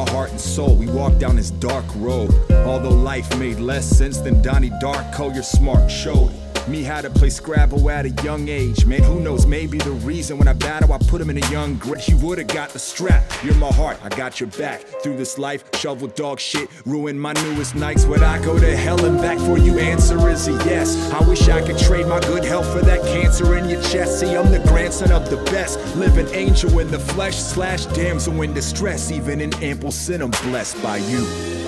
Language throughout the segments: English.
my heart and soul. We walked down this dark road. Although life made less sense than Donnie Darko, your smart showed me how to play Scrabble at a young age. Man, who knows, maybe the reason when I battle I put him in a young grave. You would've got the strap, you're my heart, I got your back. Through this life, shovel dog shit, ruin my newest nights. Would I go to hell and back for you? Answer is a yes. I wish I could trade my good health for that cancer in your chest. See, I'm the grandson of the best, living angel in the flesh slash damsel in distress. Even in ample sin I'm blessed by you.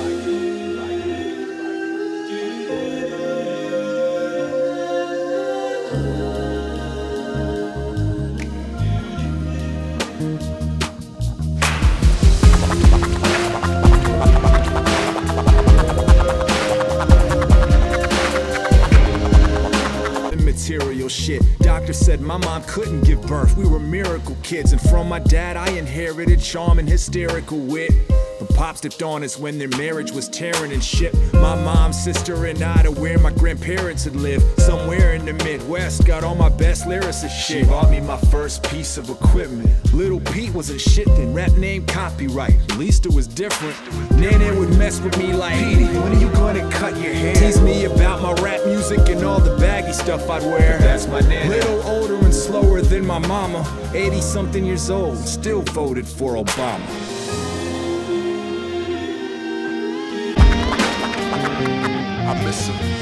Material shit. Doctor said my mom couldn't give birth. We were miracle kids, and from my dad I inherited charm and hysterical wit. But pops dipped on us when their marriage was tearing and shit. My mom, sister, and I to where my grandparents had lived, somewhere in the Midwest. Got all my best lyricist shit. She bought me my first piece of equipment. Little Pete wasn't shit then, rap name copyright. At least it was different. Nana would mess with me like, Petey, when are you gonna cut your hair? Tease me about my rap music and all the baggy stuff I'd wear. That's my Nana. Little older and slower than my mama. 80-something years old, still voted for Obama. I miss him.